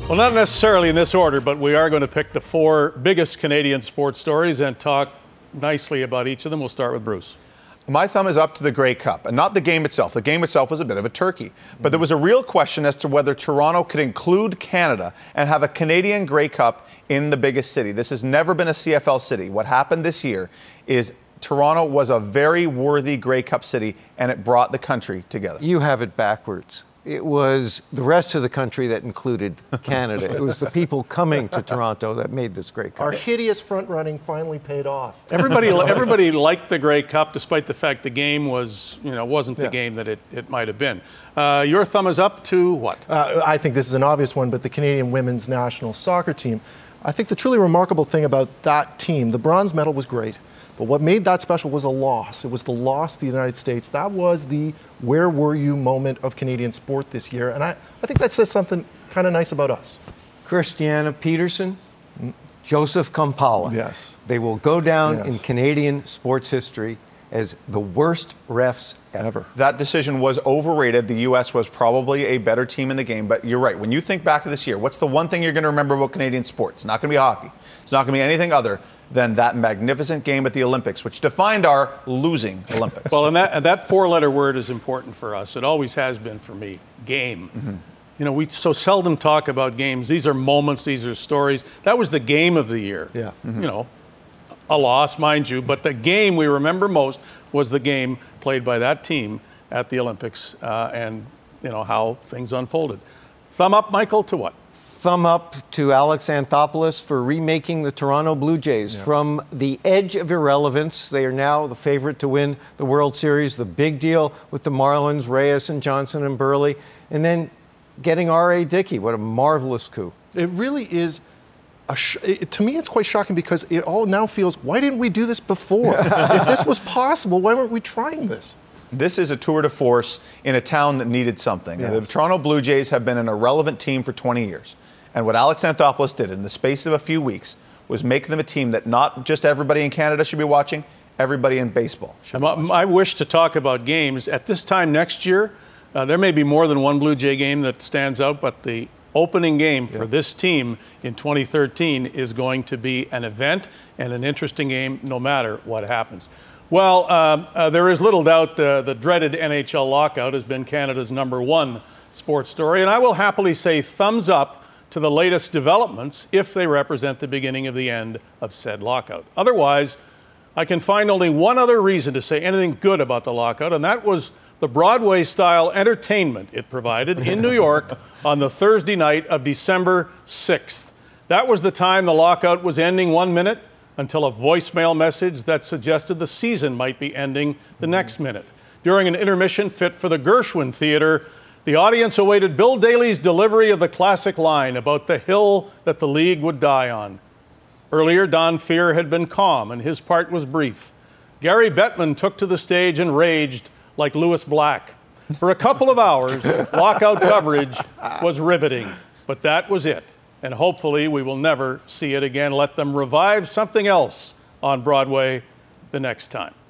Well, not necessarily in this order, but we are going to pick the 4 biggest Canadian sports stories and talk nicely about each of them. We'll start with Bruce. My thumb is up to the Grey Cup, and not the game itself. The game itself was a bit of a turkey. But there was a real question as to whether Toronto could include Canada and have a Canadian Grey Cup in the biggest city. This has never been a CFL city. What happened this year is Toronto was a very worthy Grey Cup city, and it brought the country together. You have it backwards. It was the rest of the country that included Canada. It was the people coming to Toronto that made this Grey Cup. Our hideous front running finally paid off. Everybody liked the Grey Cup, despite the fact the game wasn't the game that it might have been. Your thumb is up to what? I think this is an obvious one, but the Canadian women's national soccer team. I think the truly remarkable thing about that team, the bronze medal was great. But what made that special was a loss. It was the loss to the United States. That was the where were you moment of Canadian sport this year. And I think that says something kind of nice about us. Christiana Peterson, Joseph Kampala. Yes. They will go down in Canadian sports history as the worst refs ever. That decision was overrated. The U.S. was probably a better team in the game. But you're right. When you think back to this year, what's the one thing you're going to remember about Canadian sport? It's not going to be hockey. It's not going to be anything other than that magnificent game at the Olympics, which defined our losing Olympics. Well, and that 4-letter word is important for us. It always has been for me. Game. Mm-hmm. You know, we so seldom talk about games. These are moments. These are stories. That was the game of the year. Yeah. Mm-hmm. You know, a loss, mind you, but the game we remember most was the game played by that team at the Olympics, and you know how things unfolded. Thumb up, Michael, to what? Thumb up to Alex Anthopoulos for remaking the Toronto Blue Jays from the edge of irrelevance. They are now the favorite to win the World Series. The big deal with the Marlins, Reyes and Johnson and Burley, and then getting R.A. Dickey. What a marvelous coup. It really is. To me, it's quite shocking because it all now feels, why didn't we do this before? If this was possible, why weren't we trying this? This is a tour de force in a town that needed something. Yes. The Toronto Blue Jays have been an irrelevant team for 20 years. And what Alex Anthopoulos did in the space of a few weeks was make them a team that not just everybody in Canada should be watching, everybody in baseball should be watching. I wish to talk about games. At this time next year, there may be more than one Blue Jay game that stands out, but the opening game for this team in 2013 is going to be an event and an interesting game no matter what happens. Well, there is little doubt the dreaded NHL lockout has been Canada's #1 sports story, and I will happily say thumbs up to the latest developments if they represent the beginning of the end of said lockout. Otherwise, I can find only one other reason to say anything good about the lockout, and that was the Broadway-style entertainment it provided in New York on the Thursday night of December 6th. That was the time the lockout was ending 1 minute until a voicemail message that suggested the season might be ending the next minute. During an intermission fit for the Gershwin Theater, the audience awaited Bill Daly's delivery of the classic line about the hill that the league would die on. Earlier, Don Fehr had been calm, and his part was brief. Gary Bettman took to the stage and raged like Louis Black. For a couple of hours, lockout coverage was riveting, but that was it. And hopefully we will never see it again. Let them revive something else on Broadway the next time.